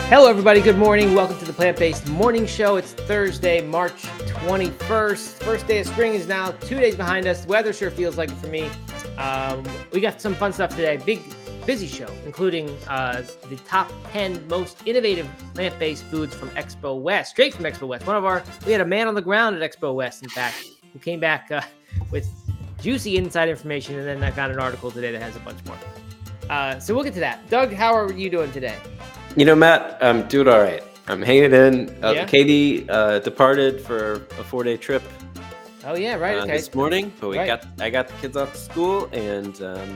Hello, everybody. Good morning. Welcome to the Plant-Based Morning Show. It's Thursday, March 21st. First day of spring is now 2 days behind us. The weather sure feels like it for me. We got some fun stuff today. Big, busy show, including the top 10 most innovative plant-based foods from Expo West, straight from Expo West. We had a man on the ground at Expo West, in fact, who came back with juicy inside information, and then I found an article today that has a bunch more. So we'll get to that. Doug, how are you doing today? You know, Matt, I'm doing all right. I'm hanging in. Katie departed for a 4-day trip. Oh yeah, right. Okay. This morning, but I got the kids off to school, and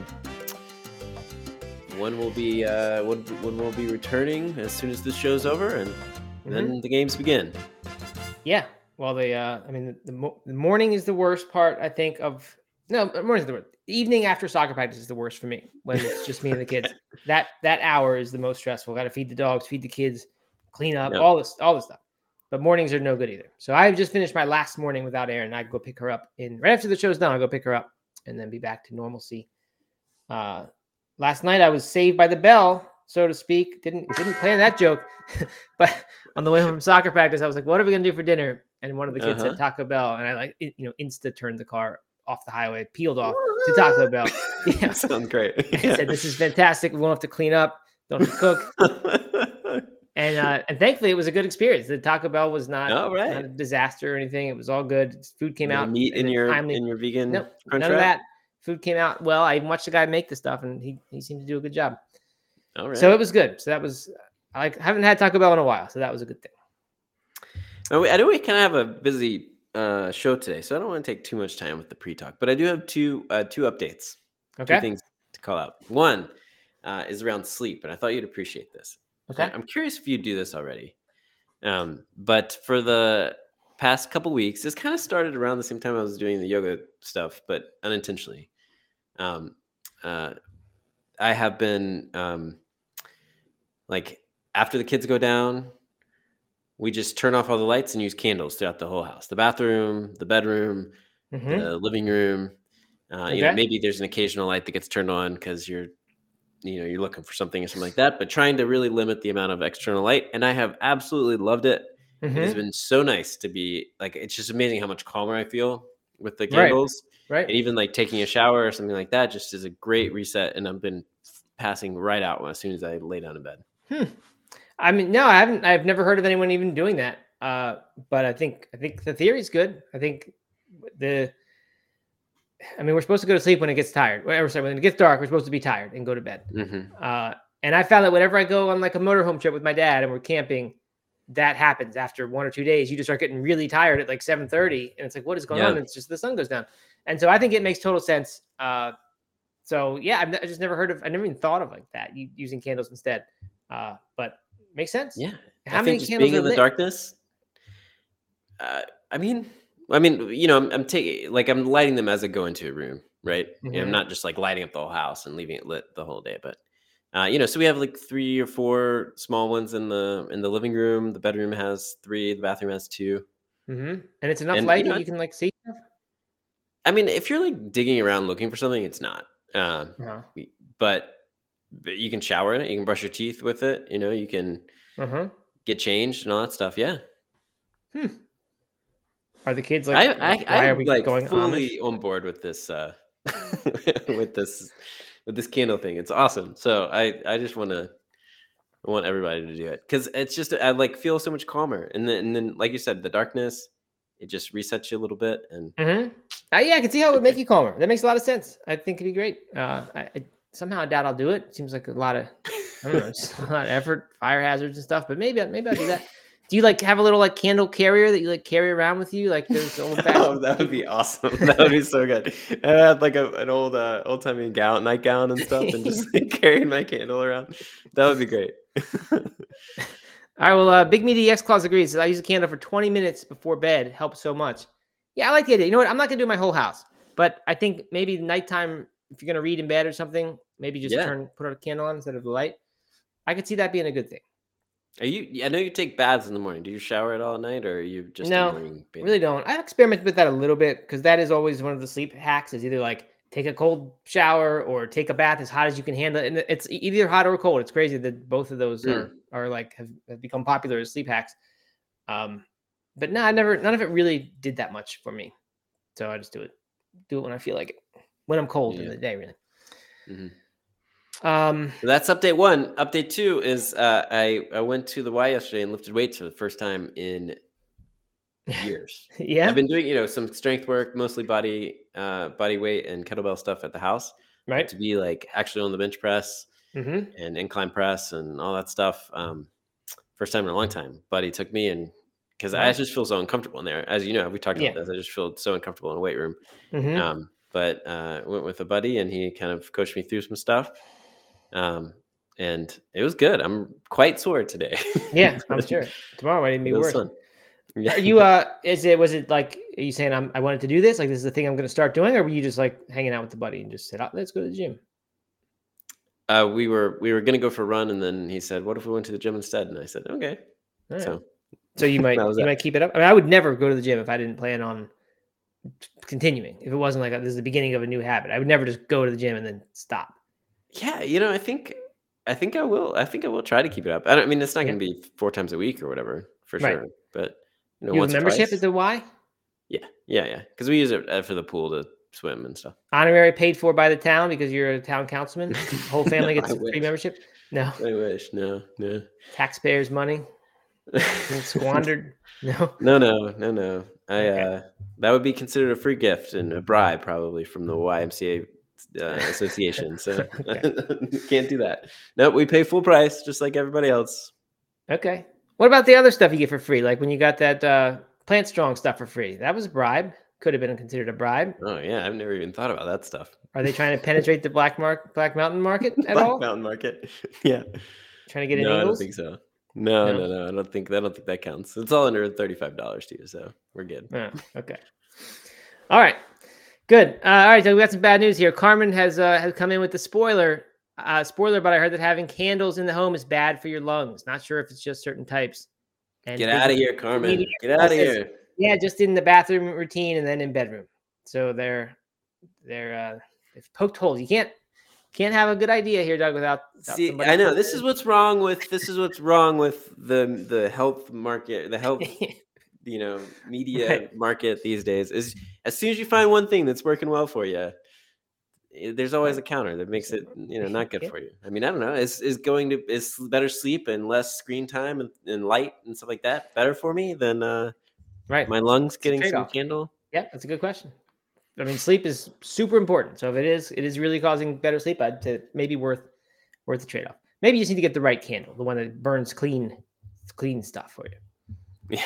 one will be returning as soon as this show's over, and then the games begin. Yeah. Well, the morning is the worst part, I think. Morning's the worst. The evening after soccer practice is the worst for me when it's just me and the kids. That hour is the most stressful. Got to feed the dogs, feed the kids, clean up, all this stuff. But mornings are no good either. So I've just finished my last morning without Erin. I go pick her up right after the show's done. I'll go pick her up and then be back to normalcy. Last night I was saved by the bell, so to speak. Didn't plan that joke, but on the way home from soccer practice, I was like, "What are we gonna do for dinner?" And one of the kids said Taco Bell, and I insta turned the car off the highway, peeled off to Taco Bell. Yeah, sounds great. I said, "This is fantastic. We won't have to clean up, don't have to cook." And thankfully, it was a good experience. The Taco Bell was not a disaster or anything. It was all good. Food came out. Meat in your vegan? No, none of that. Food came out well. I even watched the guy make the stuff, and he seemed to do a good job. All right. So it was good. So that was I haven't had Taco Bell in a while, so that was a good thing. I know we kind of have a busy show today, so I don't want to take too much time with the pre-talk, but I do have two updates. Okay. Two things to call out. One is around sleep, and I thought you'd appreciate this. Okay. I'm curious if you do this already. But for the past couple weeks, this kind of started around the same time I was doing the yoga stuff, but unintentionally. I have been after the kids go down, we just turn off all the lights and use candles throughout the whole house. The bathroom, the bedroom, the living room. Maybe there's an occasional light that gets turned on because you're looking for something or something like that, but trying to really limit the amount of external light. And I have absolutely loved it. It has been so nice to be it's just amazing how much calmer I feel with the candles. Right. And even taking a shower or something like that just is a great reset. And I've been passing right out as soon as I lay down in bed. I mean, no, I haven't. I've never heard of anyone even doing that. But I think the theory is good. I think we're supposed to go to sleep when it gets tired. When it gets dark, we're supposed to be tired and go to bed. And I found that whenever I go on a motorhome trip with my dad and we're camping, that happens after 1 or 2 days. You just start getting really tired at 7:30, and it's what is going on? And it's just the sun goes down. And so I think it makes total sense. So yeah, I just never heard of. I never even thought of that using candles instead. But makes sense. Yeah. How many just candles being in the darkness? I'm taking I'm lighting them as I go into a room, right? I'm not just lighting up the whole house and leaving it lit the whole day, but so we have 3 or 4 small ones in the living room. The bedroom has 3. The bathroom has 2. And it's enough light that you can see stuff. I mean, if you're digging around looking for something, it's not. But you can shower in it. You can brush your teeth with it. You can get changed and all that stuff. Yeah. Are the kids why are we going fully Amish? on board with this with this candle thing? It's awesome. So I just want everybody to do it because it's just I feel so much calmer. And then like you said, the darkness, it just resets you a little bit. And I can see how it would make you calmer. That makes a lot of sense. I think it'd be great. I somehow doubt I'll do it. It seems like a lot of just a lot of effort, fire hazards and stuff. But maybe I'll do that. Do you have a little candle carrier that you carry around with you? Those old that would be awesome. That would be so good. I had an old timey nightgown and stuff, and just carrying my candle around. That would be great. All right. Well, Big Meaty X Claus agrees. I use a candle for 20 minutes before bed. It helps so much. Yeah, I like the idea. You know what? I'm not gonna do my whole house, but I think maybe nighttime, if you're gonna read in bed or something, maybe just put a candle on instead of the light. I could see that being a good thing. I know you take baths in the morning. Do you shower at all at night, or are you just no? Really don't. I've experimented with that a little bit because that is always one of the sleep hacks. Is either take a cold shower or take a bath as hot as you can handle it. And it's either hot or cold. It's crazy that both of those are are like have become popular as sleep hacks. But no, none of it really did that much for me. So I just do it when I feel like it, when I'm cold in the day, really. Mm-hmm. So that's update 1. Update 2 is I went to the Y yesterday and lifted weights for the first time in years. Yeah, I've been doing some strength work, mostly body weight and kettlebell stuff at the house, right? To be like actually on the bench press and incline press and all that stuff. First time in a long time. Buddy took me, and because I just feel so uncomfortable in there, as you know, we talked about this. I just feel so uncomfortable in a weight room. But went with a buddy, and he kind of coached me through some stuff. And it was good. I'm quite sore today. Yeah, I'm sure. Tomorrow might even be worse. Fun. Yeah. Are you was it like, are you saying I wanted to do this? Like, this is the thing I'm going to start doing, or were you just like hanging out with the buddy and just said, let's go to the gym? We were going to go for a run, and then he said, "What if we went to the gym instead?" And I said, "Okay." Right. So you might keep it up. I mean, I would never go to the gym if I didn't plan on continuing. If it wasn't like this is the beginning of a new habit, I would never just go to the gym and then stop. Yeah, I think I will. I think I will try to keep it up. I mean, it's not going to be 4 times a week or whatever for sure. But you have membership at the Y? Yeah. Because we use it for the pool to swim and stuff. Honorary paid for by the town because you're a town councilman. The whole family gets free membership. No, I wish. No. Taxpayers' money squandered. No. Okay. That would be considered a free gift and a bribe probably from the YMCA association. So can't do that. No, we pay full price just like everybody else. Okay. What about the other stuff you get for free? Like when you got that Plant Strong stuff for free, that was a bribe. Could have been considered a bribe. Oh yeah, I've never even thought about that stuff. Are they trying to penetrate the Black Mountain market at all? Black Mountain market. Yeah. Trying to get in Ingles? I don't think so. No. I don't think that counts. It's all under $35 to you, so we're good. Oh, okay. All right. Good. All right. So we got some bad news here. Carmen has come in with the spoiler. But I heard that having candles in the home is bad for your lungs. Not sure if it's just certain types. And get out of here, Carmen. Get out of here. Yeah, just in the bathroom routine and then in bedroom. So they've poked holes. You can't have a good idea here, Doug, without see. I know this is what's wrong with the health market, the health media market these days. Is as soon as you find one thing that's working well for you, there's always a counter that makes it not good for you. I mean, I don't know. Is better sleep and less screen time and light and stuff like that better for me than my lungs getting some candle? Yeah, that's a good question. I mean, sleep is super important. So if it is really causing better sleep, I'd say maybe worth the trade-off. Maybe you just need to get the right candle, the one that burns clean stuff for you. Yeah.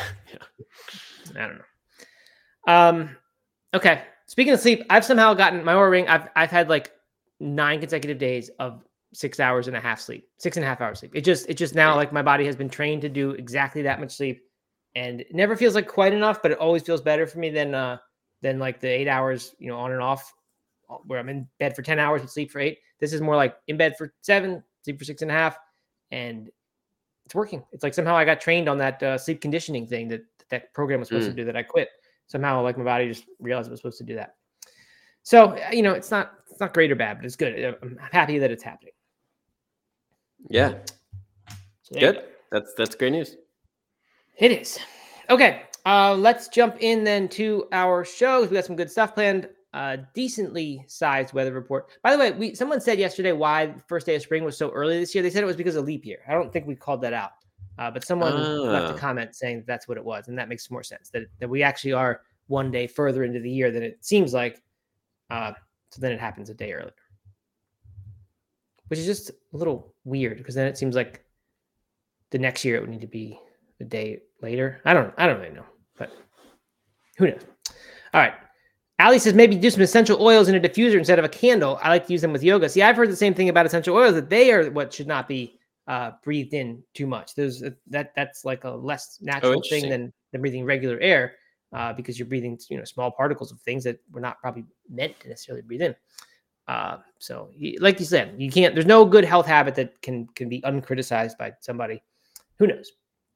I don't know. Okay. Speaking of sleep, I've somehow gotten my Oura Ring. I've had like 9 consecutive days of 6 hours and a half sleep, 6.5 hours sleep. It just now like my body has been trained to do exactly that much sleep, and it never feels like quite enough, but it always feels better for me than like the 8 hours, on and off, where I'm in bed for 10 hours and sleep for 8. This is more like in bed for 7, sleep for 6.5, and it's working. It's like somehow I got trained on that sleep conditioning thing that program was supposed to do that I quit. Somehow, like my body just realized it was supposed to do that. So, it's not great or bad, but it's good. I'm happy that it's happening. Yeah. So good. That's great news. It is. Okay. Let's jump in then to our shows. We got some good stuff planned. Decently sized weather report. By the way, someone said yesterday why the first day of spring was so early this year. They said it was because of leap year. I don't think we called that out. But someone left a comment saying that's what it was, and that makes more sense. That we actually are one day further into the year than it seems like. So then it happens a day earlier, which is just a little weird because then it seems like the next year it would need to be a day later. I don't really know, but who knows? All right. Ali says maybe do some essential oils in a diffuser instead of a candle. I like to use them with yoga. See, I've heard the same thing about essential oils, that they are what should not be breathed in too much. That's like a less natural thing than breathing regular air, because you're breathing small particles of things that we're not probably meant to necessarily breathe in. So like you said, you can't. There's no good health habit that can be uncriticized by somebody. Who knows?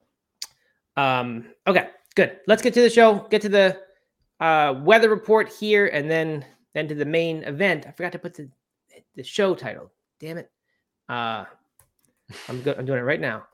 Okay, good. Let's get to the show. Get to the weather report here, and then to the main event. I forgot to put the show title. Damn it. I'm doing it right now.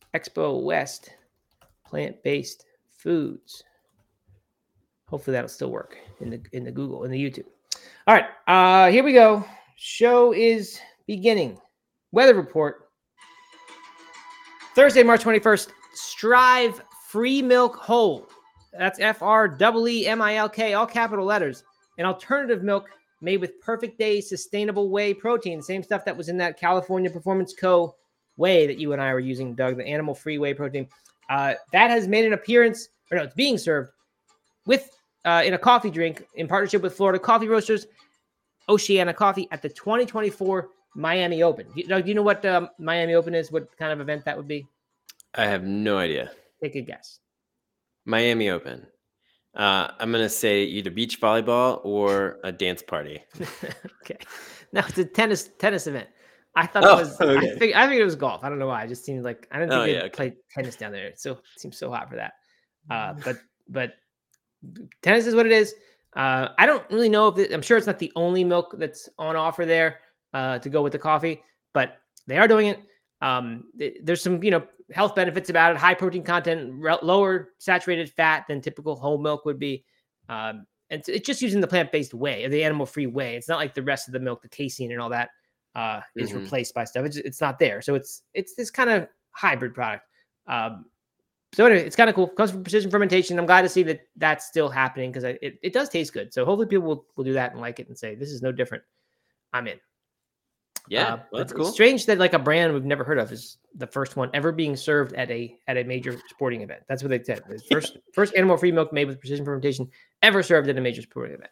Expo West plant-based foods. Hopefully that'll still work in the Google, in the YouTube. All right, here we go. Show is beginning. Weather report. Thursday, March 21st. Strive Free Milk Whole. That's FREEMILK, all capital letters. An alternative milk made with Perfect Day sustainable whey protein. Same stuff that was in that California Performance Co. whey that you and I were using, Doug, the animal-free whey protein. That has made an appearance, or no, it's being served with in a coffee drink in partnership with Florida Coffee Roasters, Oceana Coffee, at the 2024 Miami Open. Doug, do you know what Miami Open is? What kind of event that would be? I have no idea. Take a guess. Miami Open. I'm going to say either beach volleyball or a dance party. Okay. No, it's a tennis event. I thought it was. Okay. I figured it was golf. I don't know why. It just seemed like I didn't think they'd play tennis down there. It seems so hot for that. But tennis is what it is. I don't really know if I'm sure it's not the only milk that's on offer there to go with the coffee, but they are doing it. There's some health benefits about it. High protein content, lower saturated fat than typical whole milk would be. And it's just using the plant-based whey, the animal-free whey. It's not like the rest of the milk, the casein and all that is replaced by stuff. It's not there. So it's this kind of hybrid product. So anyway, it's kind of cool. Comes from precision fermentation. I'm glad to see that that's still happening because it does taste good. So hopefully people will do that and like it and say, this is no different. I'm in. Yeah, that's cool. It's strange that like a brand we've never heard of is the first one ever being served at a major sporting event. That's what they said. The first animal-free milk made with precision fermentation ever served at a major sporting event.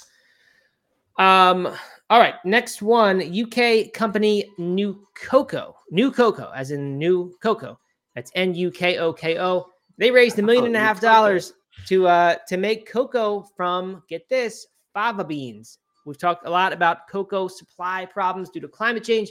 All right, next one, UK company New Cocoa, as in new cocoa. That's NUKOKO. They raised $1.5 million to make cocoa from, get this, fava beans. We've talked a lot about cocoa supply problems due to climate change.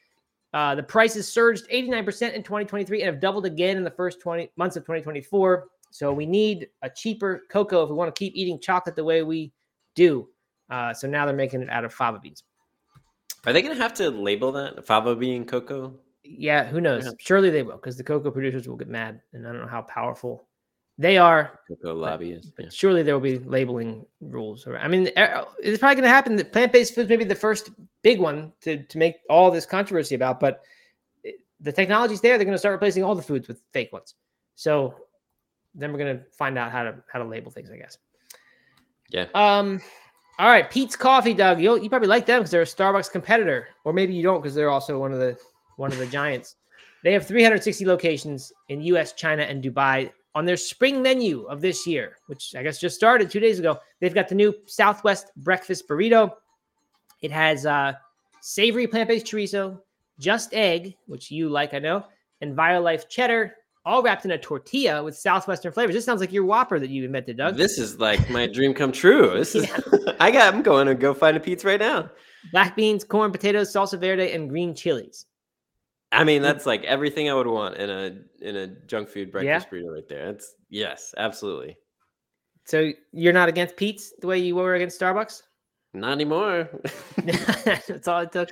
The prices surged 89% in 2023 and have doubled again in the first 20 months of 2024. So we need a cheaper cocoa if we want to keep eating chocolate the way we do. So now they're making it out of fava beans. Are they going to have to label that fava bean cocoa? Yeah, who knows? Perhaps. Surely they will, because the cocoa producers will get mad, and I don't know how powerful they are. Cocoa lobbyists. But surely there will be labeling rules. I mean, it's probably going to happen. That plant-based food may be the first big one to make all this controversy about, but the technology's there. They're going to start replacing all the foods with fake ones. So then we're going to find out how to label things, I guess. Yeah. All right, Peet's Coffee, Doug. You probably like them because they're a Starbucks competitor, or maybe you don't because they're also one of the giants. They have 360 locations in U.S., China, and Dubai. On their spring menu of this year, which I guess just started 2 days ago, they've got the new Southwest Breakfast Burrito. It has savory plant-based chorizo, just egg, which you like, I know, and BioLife cheddar, all wrapped in a tortilla with Southwestern flavors. This sounds like your Whopper that you invented, Doug. This is like my dream come true. This is I'm going to go find a pizza right now. Black beans, corn, potatoes, salsa verde, and green chilies. I mean, that's like everything I would want in a junk food breakfast burrito right there. Yes, absolutely. So you're not against Peet's the way you were against Starbucks? Not anymore. That's all it took.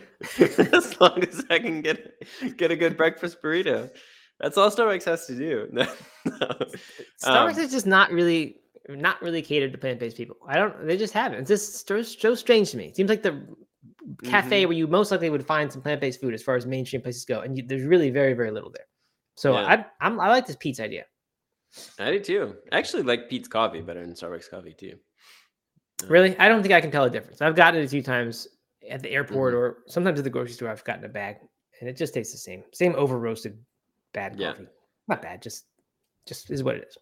As long as I can get a good breakfast burrito. That's all Starbucks has to do. No. Starbucks is just not really catered to plant-based people. They just haven't. It's just so strange to me. It seems like the cafe where you most likely would find some plant-based food as far as mainstream places go, and there's really very, very little there. So yeah. I like this Peet's idea. I do too. I actually like Peet's coffee better than Starbucks coffee too. Really? I don't think I can tell a difference. I've gotten it a few times at the airport or sometimes at the grocery store. I've gotten a bag, and it just tastes the same. Same over-roasted bad coffee. Not bad, just is what it is.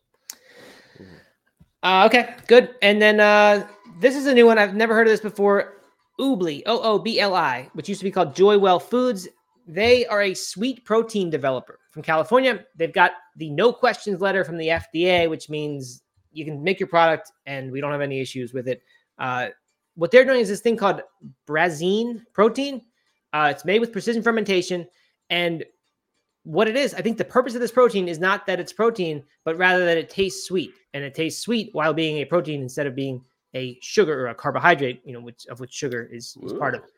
Okay, good. And then this is a new one. I've never heard of this before. Oobli, OOBLI, which used to be called Joywell Foods. They are a sweet protein developer from California. They've got the no questions letter from the FDA, which means you can make your product and we don't have any issues with it. What they're doing is this thing called Brazine protein. It's made with precision fermentation. And what it is, I think the purpose of this protein is not that it's protein, but rather that it tastes sweet. And it tastes sweet while being a protein instead of being a sugar or a carbohydrate, which sugar is part of.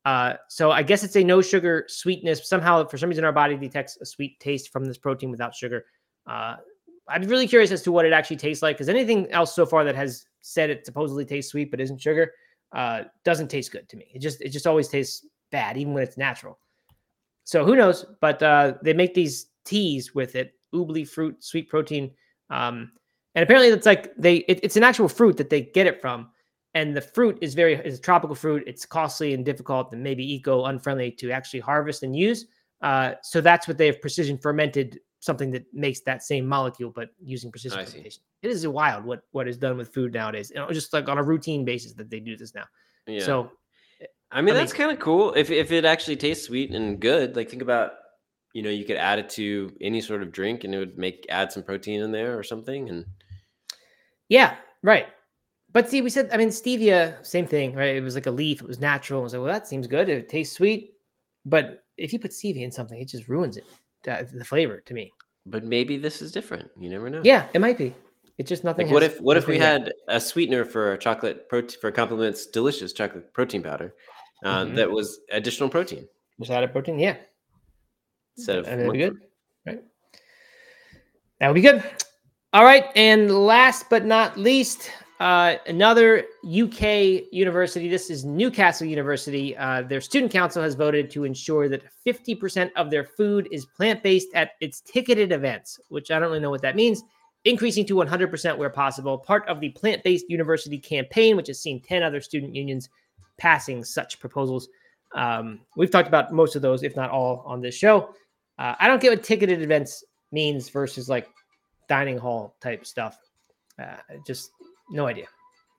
So I guess it's a no sugar sweetness. Somehow, for some reason, our body detects a sweet taste from this protein without sugar. I'd be really curious as to what it actually tastes like, because anything else so far that has said it supposedly tastes sweet but isn't sugar doesn't taste good to me. It just always tastes bad, even when it's natural. So who knows? But they make these teas with it, Oobly fruit, sweet protein, and apparently it's like it's an actual fruit that they get it from, and the fruit is a tropical fruit. It's costly and difficult and maybe eco-unfriendly to actually harvest and use. So that's what they have precision fermented, something that makes that same molecule, but using precision fermentation. It is wild what is done with food nowadays, just like on a routine basis that they do this now. Yeah. So, I mean, that's kind of cool. If it actually tastes sweet and good, like think about, you could add it to any sort of drink and it would add some protein in there or something. And yeah, right. But see, we said, stevia, same thing, right? It was like a leaf. It was natural. I was like, well, that seems good. It tastes sweet. But if you put stevia in something, it just ruins it, the flavor to me. But maybe this is different. You never know. Yeah, it might be. It's just nothing. Like what if we had a sweetener for chocolate protein, for Complement's delicious chocolate protein powder that was additional protein? Just added protein, yeah. Instead of that'd be good, right? That would be good. All right, and last but not least, another UK university. This is Newcastle University. Their student council has voted to ensure that 50% of their food is plant-based at its ticketed events, which I don't really know what that means, increasing to 100% where possible. Part of the plant-based university campaign, which has seen 10 other student unions passing such proposals. We've talked about most of those, if not all, on this show. I don't get what ticketed events means versus like dining hall type stuff. Just no idea.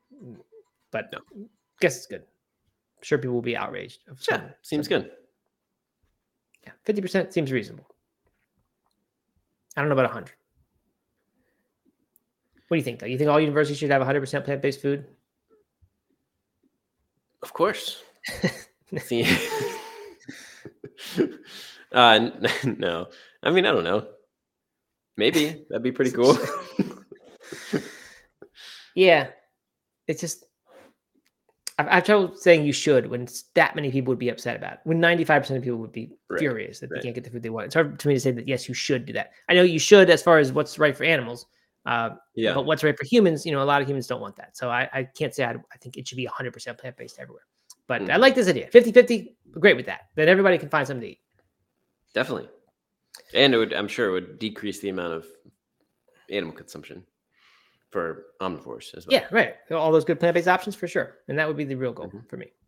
But no, guess it's good. I'm sure people will be outraged. Seems good. Yeah, 50% seems reasonable. I don't know about 100. What do you think, though? You think all universities should have 100% plant-based food? Of course. See. No. I mean, I don't know. Maybe that'd be pretty cool. Yeah, it's just I've trouble saying you should when that many people would be upset about it. When 95% of people would be furious that they can't get the food they want. It's hard for me to say that yes, you should do that. I know you should as far as what's right for animals. But what's right for humans? A lot of humans don't want that. So I can't say I think it should be 100% plant-based everywhere. But I like this idea. 50-50, great with that. Then everybody can find something to eat. Definitely. And I'm sure it would decrease the amount of animal consumption for omnivores as well. Yeah, right. All those good plant-based options for sure. And that would be the real goal for me.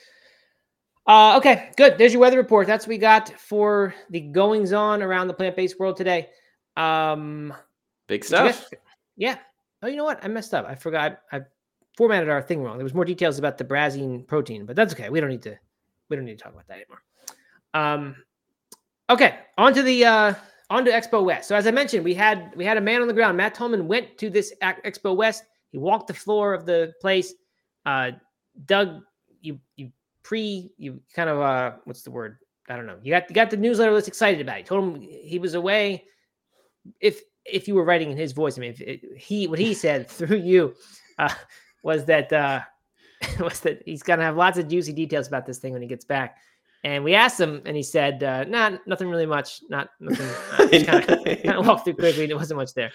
Okay, good. There's your weather report. That's what we got for the goings on around the plant-based world today. Big stuff. Yeah. Oh, you know what? I messed up. I forgot. I formatted our thing wrong. There was more details about the Brazine protein, but that's okay. We don't need to talk about that anymore. Okay, on to Expo West. So as I mentioned, we had a man on the ground. Matt Tolman went to this Expo West. He walked the floor of the place. Doug, you kind of what's the word? I don't know. You got the newsletter list excited about it. You told him he was away. If you were writing in his voice, what he said through you was that he's gonna have lots of juicy details about this thing when he gets back. And we asked him, and he said, "Nah, nothing really much. Not nothing." Just kind of walked through quickly. There wasn't much there.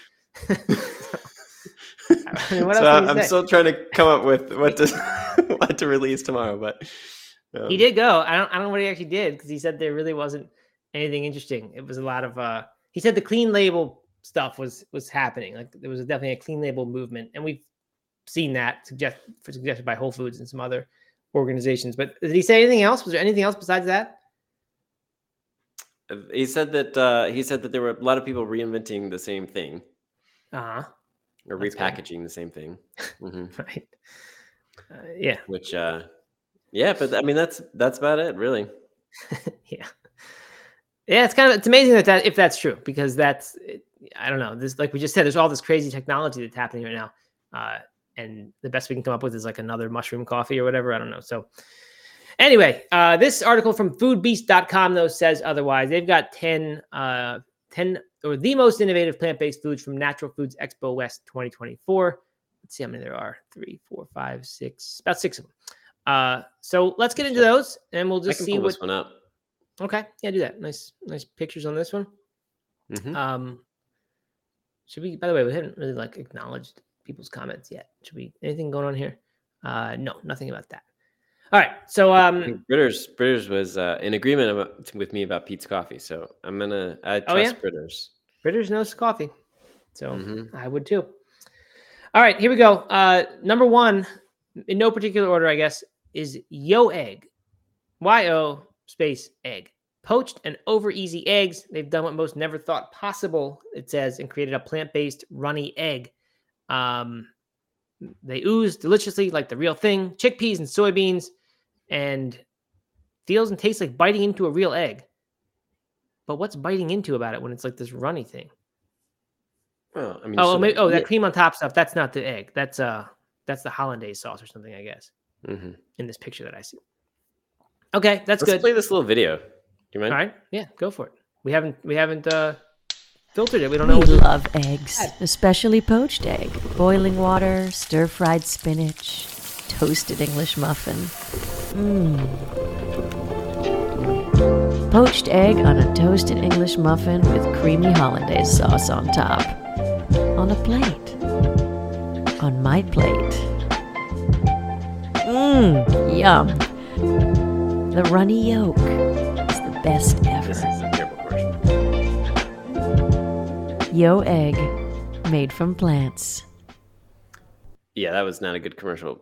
I'm still trying to come up with what to release tomorrow, but he did go. I don't know what he actually did because he said there really wasn't anything interesting. It was a lot of. He said the clean label stuff was happening. Like there was definitely a clean label movement, and we've seen that suggested by Whole Foods and some other organizations. But did he say anything else? Was there anything else besides that? He said that there were a lot of people reinventing the same thing. Or repackaging the same thing. Mm-hmm. Right. Yeah. Which but I mean that's about it, really. Yeah. Yeah, it's amazing that if that's true, because I don't know. This, like we just said, there's all this crazy technology that's happening right now. And the best we can come up with is like another mushroom coffee or whatever. I don't know. So anyway, this article from foodbeast.com though says otherwise. They've got 10 or the most innovative plant-based foods from Natural Foods Expo West 2024. Let's see how many there are. 3, 4, 5, 6, about 6 of them. So let's get into those, and we'll just see pull this one up. Okay, yeah, do that. Nice pictures on this one. Should we? By the way, we haven't really acknowledged people's comments yet. Should we? Anything going on here? No, nothing about that. All right, so Britters was in agreement with me about Pete's Coffee, so I trust Britters. Britters knows coffee, so I would too. All right, here we go. Number one, in no particular order, I guess, is Yo Egg. YO space egg. Poached and over easy eggs. They've done what most never thought possible, it says, and created a plant-based runny egg. They ooze deliciously like the real thing. Chickpeas and soybeans, and feels and tastes like biting into a real egg. But what's biting into about it when it's like this runny thing? Well, I mean, that cream on top stuff. That's not the egg. That's the hollandaise sauce or something, I guess. In this picture that I see. Okay, Let's good. Play this little video. Do you mind? All right, yeah, go for it. We haven't filtered it. We don't know. We love eggs, especially poached egg, boiling water, stir-fried spinach, toasted English muffin. Poached egg on a toasted English muffin with creamy hollandaise sauce on top. On a plate. On my plate. Yum. The runny yolk is the best ever. This is a terrible portion. Yo Egg, made from plants. Yeah, that was not a good commercial.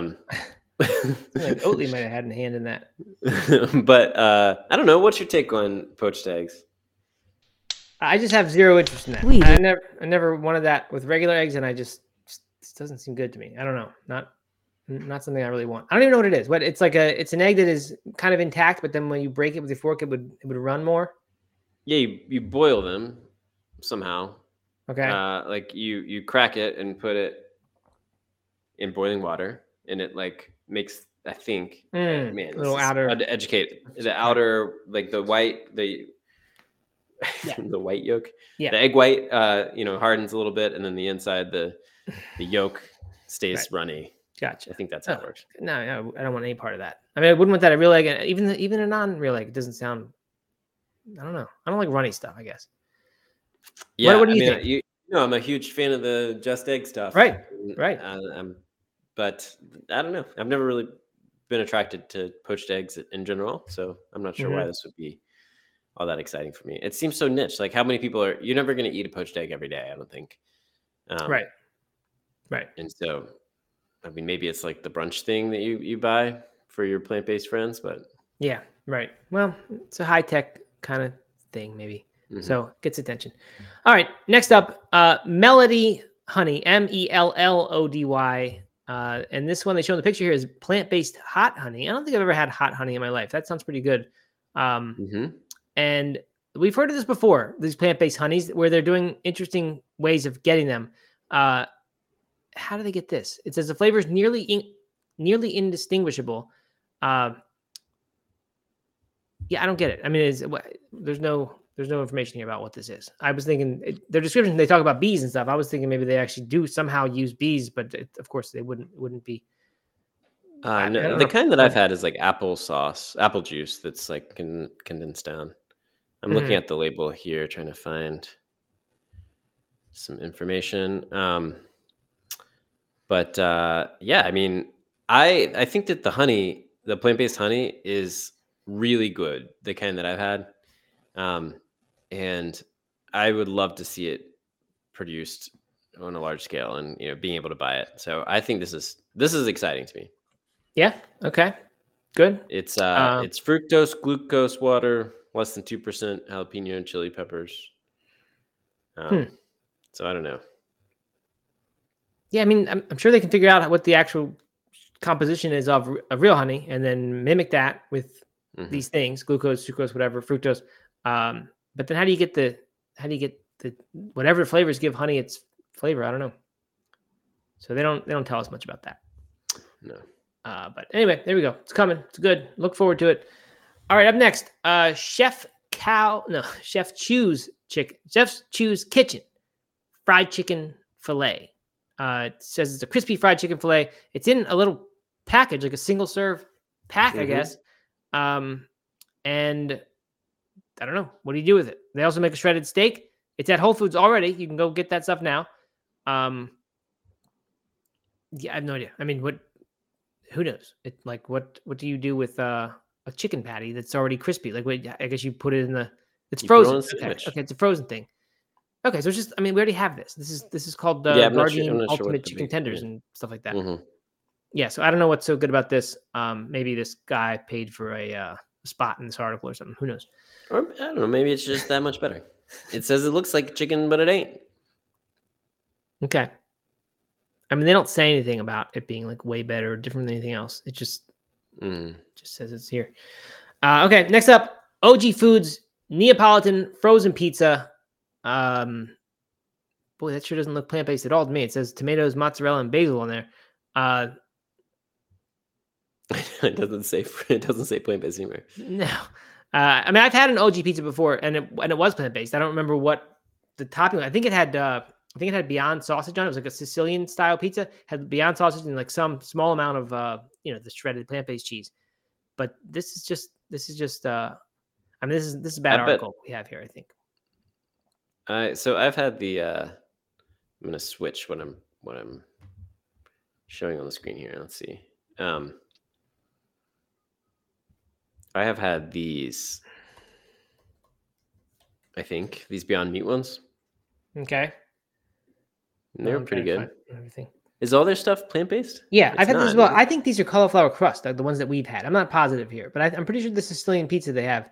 Oatly might have had a hand in that. But I don't know. What's your take on poached eggs? I just have zero interest in that. I never wanted that with regular eggs, and it doesn't seem good to me. I don't know. Not something I really want. I don't even know what it is. But it's it's an egg that is kind of intact, but then when you break it with your fork, it would run more. Yeah, you boil them somehow. Okay. You crack it and put it in boiling water, and it makes, I think, man, little outer. Hard to educate. The outer, the white, the white yolk. Yeah. The egg white, hardens a little bit, and then the inside, the yolk stays runny. Gotcha. I think that's how it works. No, I don't want any part of that. I mean, I wouldn't want that a real egg, and even a non-real egg. It doesn't sound. I don't know. I don't like runny stuff, I guess. Yeah. What do you think? I'm a huge fan of the Just Egg stuff. Right. But I don't know. I've never really been attracted to poached eggs in general, so I'm not sure why this would be all that exciting for me. It seems so niche. Like, how many people you're never going to eat a poached egg every day, I don't think. Right. And so, I mean, maybe it's like the brunch thing that you buy for your plant-based friends, but yeah, right. Well, it's a high-tech kind of thing, maybe. So it gets attention. All right, next up, Melody Honey, MELLODY. And this one they show in the picture here is plant-based hot honey. I don't think I've ever had hot honey in my life. That sounds pretty good. And we've heard of this before, these plant-based honeys, where they're doing interesting ways of getting them. How do they get this? It says the flavor is nearly indistinguishable. Yeah, I don't get it. I mean, there's no information here about what this is. I was thinking their description, they talk about bees and stuff. I was thinking maybe they actually do somehow use bees, but of course they wouldn't be. No, the kind that I've had is like apple juice that's condensed down. I'm looking at the label here, trying to find some information. But yeah, I mean, I think that the plant-based honey is really good, the kind that I've had. And I would love to see it produced on a large scale and, being able to buy it. So I think this is exciting to me. Yeah. Okay. Good. It's fructose, glucose, water, less than 2% jalapeno and chili peppers. So I don't know. Yeah, I mean, I'm sure they can figure out what the actual composition is of real honey, and then mimic that with these things: glucose, sucrose, whatever, fructose. But then how do you get the whatever flavors give honey its flavor? I don't know. So they don't tell us much about that. No. But anyway, there we go. It's coming. It's good. Look forward to it. All right, up next, Chef Chu's Kitchen fried chicken fillet. It says it's a crispy fried chicken fillet. It's in a little package, like a single serve pack, I guess. And I don't know. What do you do with it? They also make a shredded steak. It's at Whole Foods already. You can go get that stuff now. Yeah, I have no idea. I mean, who knows? What do you do with a chicken patty that's already crispy? Like, wait, I guess you put it in it's frozen. Okay, it's a frozen thing. Okay, so it's just, I mean, we already have this. This is called the Gardein Ultimate Chicken Tenders and stuff like that. Yeah, so I don't know what's so good about this. Maybe this guy paid for a spot in this article or something. Who knows? Or I don't know. Maybe it's just that much better. It says it looks like chicken, but it ain't. Okay. I mean, they don't say anything about it being like way better or different than anything else. It just says it's here. Okay, next up, OG Foods Neapolitan frozen pizza. Boy, that sure doesn't look plant-based at all to me. It says tomatoes, mozzarella, and basil on there. It doesn't say plant-based anymore. No. I mean, I've had an OG pizza before, and it was plant-based. I don't remember what the topping was. I think it had Beyond sausage on it. It was like a Sicilian style pizza. Had Beyond sausage and like some small amount of the shredded plant-based cheese. But this is just this is a bad article we have here, I think. So I've had the I'm gonna switch what I'm showing on the screen here. Let's see. I have had these, I think, these Beyond Meat ones. Okay. And they're pretty good. Everything. Is all their stuff plant-based? Yeah, I've had this as well. I think these are cauliflower crust, like the ones that we've had. I'm not positive here, but I'm pretty sure the Sicilian pizza they have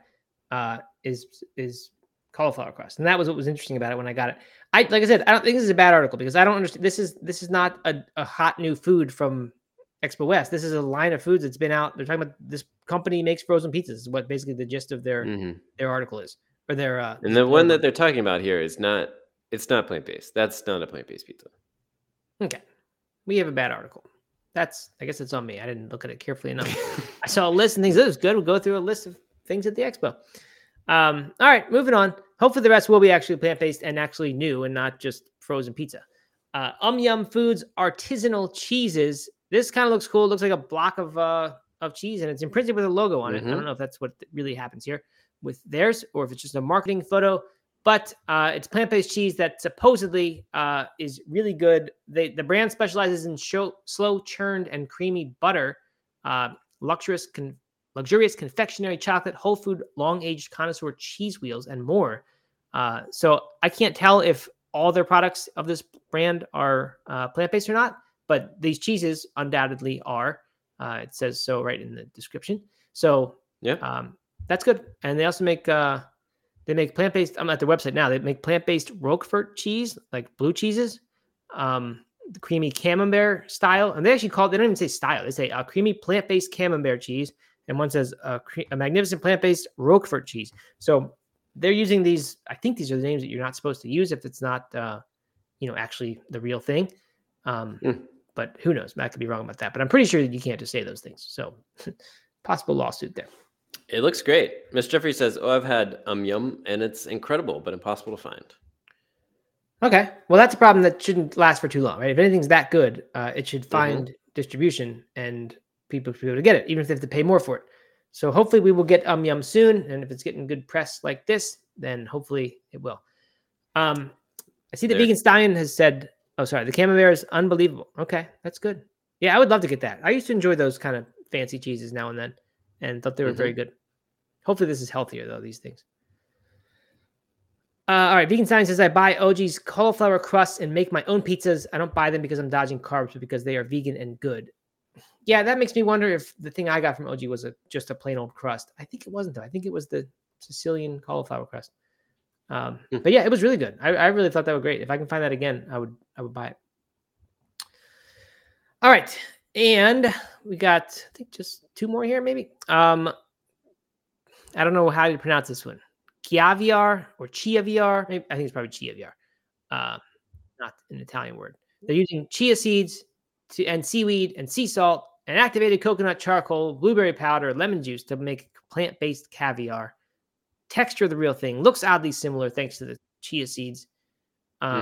is cauliflower crust. And that was what was interesting about it when I got it. Like I said, I don't think this is a bad article because I don't understand. This is not a hot new food from Expo West. This is a line of foods that's been out. They're talking about this company makes frozen pizzas. Is what basically the gist of their article is, or their. And the one that they're talking about here is not. It's not plant-based. That's not a plant-based pizza. Okay, we have a bad article. I guess it's on me. I didn't look at it carefully enough. I saw a list and things. It was good. We'll go through a list of things at the expo. All right, moving on. Hopefully the rest will be actually plant-based and actually new and not just frozen pizza. Yum Foods artisanal cheeses. This kind of looks cool. It looks like a block of cheese, and it's imprinted with a logo on it. I don't know if that's what really happens here with theirs or if it's just a marketing photo, but it's plant-based cheese that supposedly is really good. The brand specializes in slow churned and creamy butter, luxurious confectionery chocolate, whole food, long-aged connoisseur cheese wheels, and more. So I can't tell if all their products of this brand are plant-based or not, but these cheeses undoubtedly are. It says so right in the description. So yeah, that's good. And they also make plant-based. I'm at their website now. They make plant-based Roquefort cheese, like blue cheeses, the creamy camembert style. And they actually they don't even say style. They say creamy plant-based camembert cheese. And one says a magnificent plant-based Roquefort cheese. So they're using these. I think these are the names that you're not supposed to use if it's not, actually the real thing. But who knows? I could be wrong about that. But I'm pretty sure that you can't just say those things. So possible lawsuit there. It looks great. Miss Jeffrey says, I've had Yum, and it's incredible, but impossible to find. Okay. Well, that's a problem that shouldn't last for too long, right? If anything's that good, it should find distribution and people should be able to get it, even if they have to pay more for it. So hopefully we will get Yum soon. And if it's getting good press like this, then hopefully it will. I see the Vegan Stallion has said, the camembert is unbelievable. Okay, that's good. Yeah, I would love to get that. I used to enjoy those kind of fancy cheeses now and then and thought they were very good. Hopefully this is healthier, though, these things. All right, Vegan Science says, I buy OG's cauliflower crusts and make my own pizzas. I don't buy them because I'm dodging carbs, but because they are vegan and good. Yeah, that makes me wonder if the thing I got from OG was just a plain old crust. I think it wasn't, though. I think it was the Sicilian cauliflower crust. But yeah, it was really good. I really thought that was great. If I can find that again, I would buy it. All right. And we got, I think, just two more here, maybe. I don't know how to pronounce this one. Chiaviar or Chiaviar. Maybe, I think it's probably Chiaviar. Not an Italian word. They're using chia seeds and seaweed and sea salt and activated coconut charcoal, blueberry powder, lemon juice to make plant-based caviar. Texture of the real thing. Looks oddly similar thanks to the chia seeds.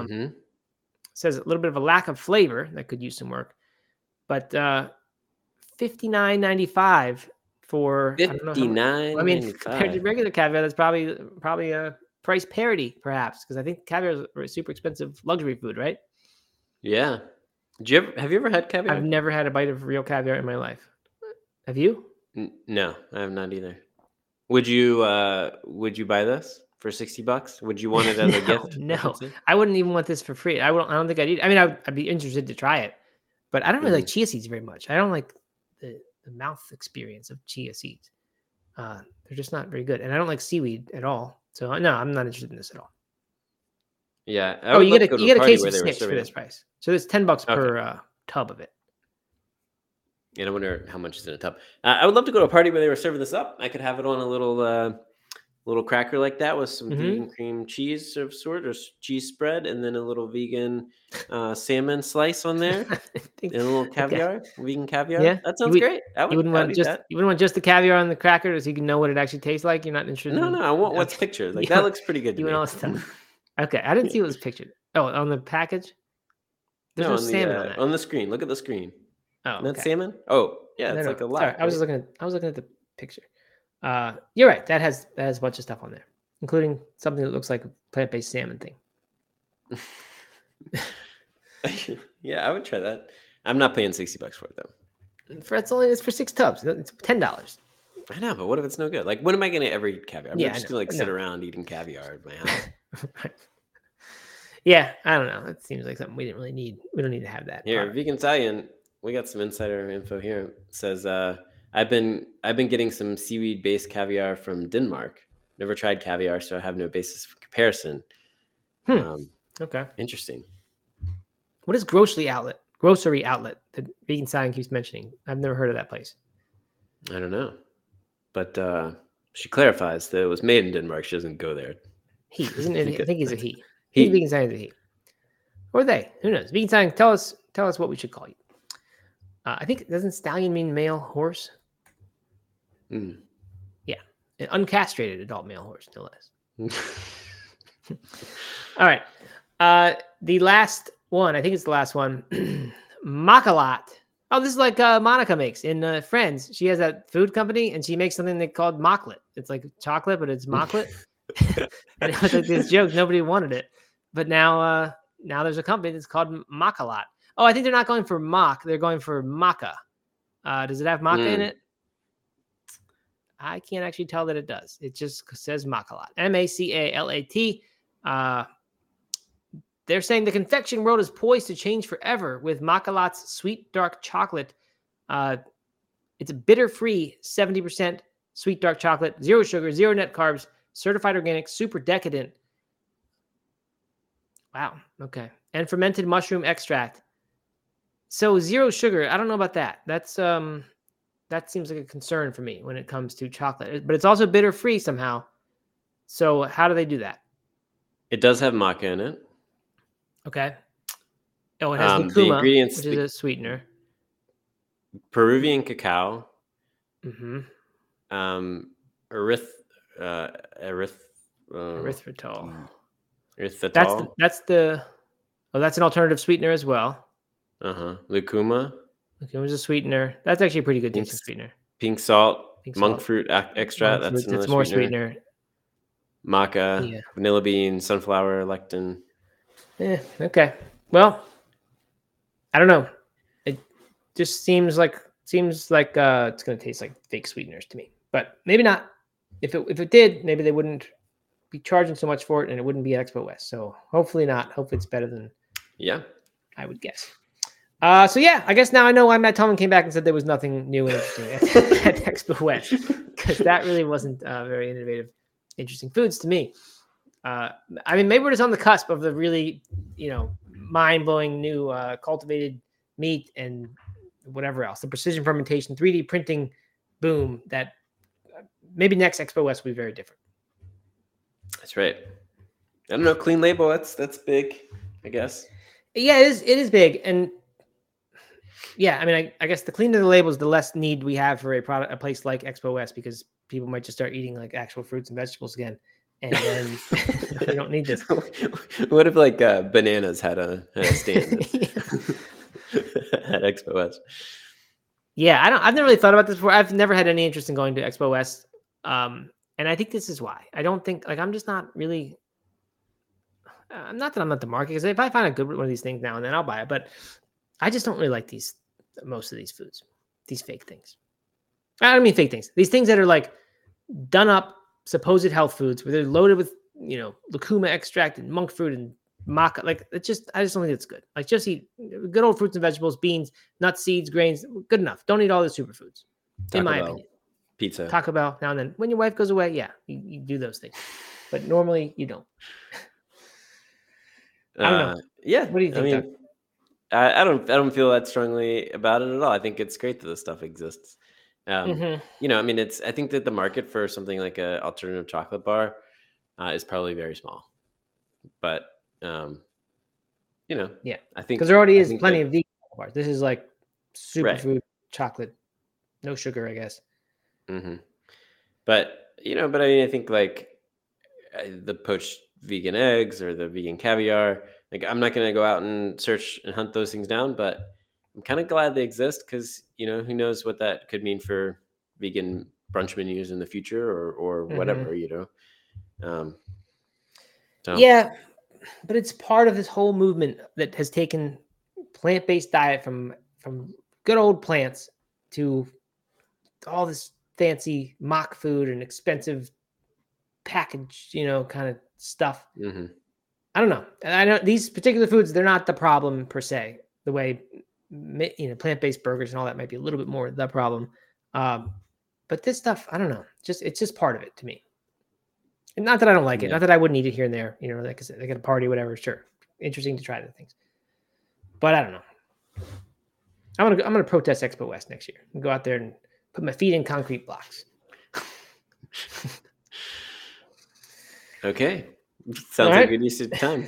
Says a little bit of a lack of flavor that could use some work. But $59.95 for $59.95. I mean, compared to regular caviar, that's probably a price parity, perhaps, because I think caviar is a super expensive luxury food, right? Yeah. Have you ever had caviar? I've never had a bite of real caviar in my life. Have you? No, I have not either. Would you buy this for $60? Would you want it as a gift? No, I wouldn't even want this for free. I don't think I'd eat. I mean, I'd be interested to try it, but I don't really like chia seeds very much. I don't like the mouth experience of chia seeds. They're just not very good, and I don't like seaweed at all. So no, I'm not interested in this at all. Yeah. You get a case of 6 for this price. So it's $10 per tub of it. And I wonder how much is in a tub. I would love to go to a party where they were serving this up. I could have it on a little cracker like that with some vegan cream cheese of sort, or cheese spread, and then a little vegan salmon slice on there, and a little caviar, vegan caviar. Yeah, that sounds great. You wouldn't want just the caviar on the cracker, so you can know what it actually tastes like. You're not interested. No, I want what's pictured. Like that looks pretty good to me. All stuff. Okay, I didn't see what was pictured. Oh, on the package. There's no salmon on the screen. Look at the screen. Oh, okay. That's salmon. Oh, yeah, it's like a lot. Sorry, I was looking at the picture. You're right. That has a bunch of stuff on there, including something that looks like a plant-based salmon thing. Yeah, I would try that. I'm not paying $60 for it though. It's for 6 tubs. It's $10. I know, but what if it's no good? Like, when am I going to ever eat caviar? I'm not just going to sit around eating caviar at my house. Right. Yeah, I don't know. It seems like something we didn't really need. We don't need to have that. Here, Vegan Italian. We got some insider info here. It says I've been getting some seaweed-based caviar from Denmark. Never tried caviar, so I have no basis for comparison. Okay. Interesting. What is grocery outlet that Vegan Italian keeps mentioning? I've never heard of that place. I don't know, but she clarifies that it was made in Denmark. She doesn't go there. He isn't it? I think he's a he. He's Vegan Italian, is a he, or they? Who knows? Vegan Italian, tell us what we should call you. I think, doesn't stallion mean male horse? Yeah, an uncastrated adult male horse, no less. All right, the last one. I think it's the last one. Macalat. Oh, this is like Monica makes in Friends. She has that food company, and she makes something they called Mocklet. It's like chocolate, but it's Mocklet. And it was like this joke. Nobody wanted it, but now there's a company that's called Macalat. Oh, I think they're not going for mock. They're going for maca. Does it have maca in it? I can't actually tell that it does. It just says Macalat. Macalat. They're saying the confection world is poised to change forever with Macalat's sweet dark chocolate. It's a bitter-free 70% sweet dark chocolate, 0 sugar, 0 net carbs, certified organic, super decadent. Wow. Okay. And fermented mushroom extract. So 0 sugar. I don't know about that. That seems like a concern for me when it comes to chocolate. But it's also bitter-free somehow. So how do they do that? It does have maca in it. Okay. Oh, it has lucuma, which is a sweetener. Peruvian cacao. Erythritol. Erythritol. That's an alternative sweetener as well. Lucuma. Lucuma is a sweetener. That's actually a pretty good tasting sweetener. Pink salt. Monk fruit extract. That's more sweetener. Maca. Vanilla bean. Sunflower lectin. Okay. Well, I don't know. It just seems like it's going to taste like fake sweeteners to me. But maybe not. If it did, maybe they wouldn't be charging so much for it, and it wouldn't be at Expo West. So hopefully not. Hopefully it's better than I would guess. So yeah, I guess now I know why Matt Tolman came back and said there was nothing new and interesting at Expo West, because that really wasn't very innovative, interesting foods to me. I mean, maybe we're just on the cusp of the really, mind-blowing new cultivated meat and whatever else, the precision fermentation, 3D printing boom that maybe next Expo West will be very different. That's right. I don't know, clean label. That's big, I guess. Yeah, it is big, and yeah, I mean, I guess the cleaner the labels, the less need we have for a place like Expo West, because people might just start eating like actual fruits and vegetables again, and then we don't need this. What if like bananas had a stand at Expo West? Yeah, I've never really thought about this before. I've never had any interest in going to Expo West. And I think this is why. I don't think, like, I'm just not really, not that I'm not the market, because if I find a good one of these things now and then, I'll buy it. But I just don't really like most of these foods, these fake things. I don't mean fake things. These things that are like done up supposed health foods where they're loaded with, lucuma extract and monk fruit and maca. Like, I just don't think it's good. Like, just eat good old fruits and vegetables, beans, nuts, seeds, grains. Good enough. Don't eat all the superfoods, in my opinion. Pizza. Taco Bell now and then. When your wife goes away, yeah, you do those things. But normally you don't. I don't know. Yeah. What do you think, Doug? I don't feel that strongly about it at all. I think it's great that this stuff exists. I think that the market for something like an alternative chocolate bar is probably very small. But yeah, I think because there already is plenty of vegan bars. This is like superfood chocolate, no sugar, I guess. Mm-hmm. But I think like the poached vegan eggs or the vegan caviar, like I'm not going to go out and search and hunt those things down, but I'm kind of glad they exist because, who knows what that could mean for vegan brunch menus in the future or whatever, So. Yeah, but it's part of this whole movement that has taken plant-based diet from good old plants to all this fancy mock food and expensive packaged, kind of stuff. Mm-hmm. I don't know. And I know these particular foods, they're not the problem per se. The way, plant-based burgers and all that might be a little bit more the problem. But this stuff, I don't know. It's just part of it to me. And not that I don't like it. Not that I wouldn't eat it here and there. Like I said, like at a party, whatever. Sure, interesting to try the things. But I don't know. I'm gonna protest Expo West next year and go out there and put my feet in concrete blocks. Okay. Sounds like good use of time.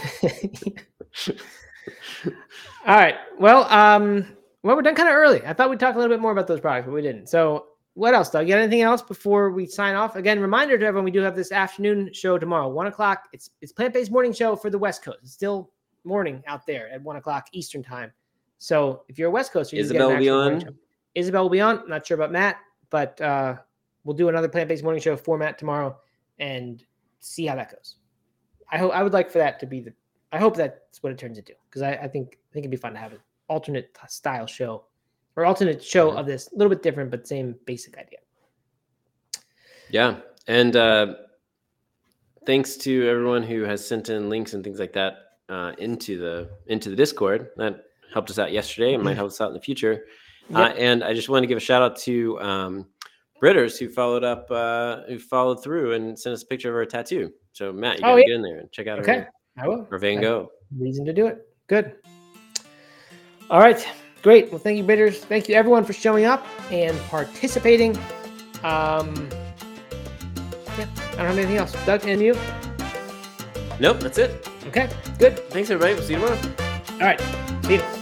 All right. Well, we're done kind of early. I thought we'd talk a little bit more about those products, but we didn't. So what else, Doug? You got anything else before we sign off? Again, reminder to everyone, we do have this afternoon show tomorrow, 1:00. It's plant-based morning show for the West Coast. It's still morning out there at 1:00 Eastern time. So if you're a West Coaster, Isabel will be on. Isabel will be on. Not sure about Matt, but we'll do another plant-based morning show format tomorrow and see how that goes. I would like for that to be I hope that's what it turns into, because I think it'd be fun to have an alternate style show or alternate show of this, a little bit different, but same basic idea. Yeah. And thanks to everyone who has sent in links and things like that into the Discord. That helped us out yesterday and might help us out in the future. Yep. And I just want to give a shout out to Britters who followed through and sent us a picture of her tattoo. So Matt, you gotta get in there and check out her Van Gogh. Reason to do it. Good. All right. Great. Well, thank you, Britters. Thank you, everyone, for showing up and participating. I don't have anything else. Doug, and you? Nope, that's it. Okay, good. Thanks, everybody. We'll see you tomorrow. All right. See you.